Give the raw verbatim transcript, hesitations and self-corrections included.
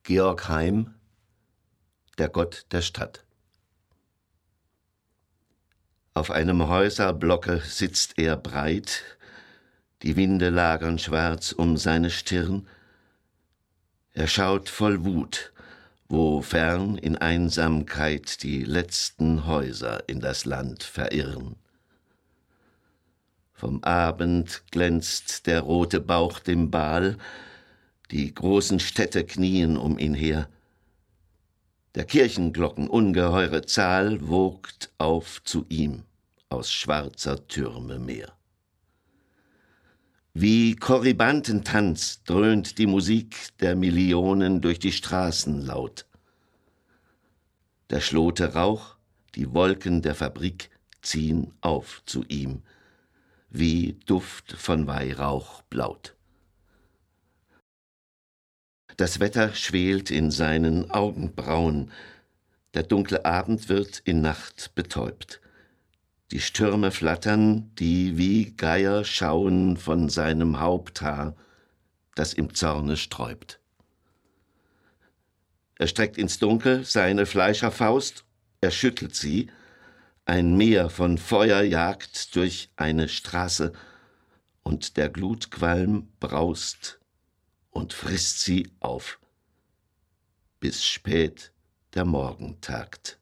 Georg Heim, der Gott der Stadt. Auf einem Häuserblocke sitzt er breit, die Winde lagern schwarz um seine Stirn. Er schaut voll Wut, wo fern in Einsamkeit die letzten Häuser in das Land verirren. Vom Abend glänzt der rote Bauch dem Baal, die großen Städte knien um ihn her. Der Kirchenglocken ungeheure Zahl wogt auf zu ihm aus schwarzer Türme Meer. Wie Korybantentanz dröhnt die Musik der Millionen durch die Straßen laut. Der Schlote Rauch, die Wolken der Fabrik ziehen auf zu ihm, wie Duft von Weihrauch blaut. Das Wetter schwelt in seinen Augenbrauen, der dunkle Abend wird in Nacht betäubt. Die Stürme flattern, die wie Geier schauen von seinem Haupthaar, das im Zorne sträubt. Er streckt ins Dunkel seine Fleischerfaust, er schüttelt sie, ein Meer von Feuer jagt durch eine Straße, und der Glutqualm braust und frisst sie auf, bis spät der Morgen tagt.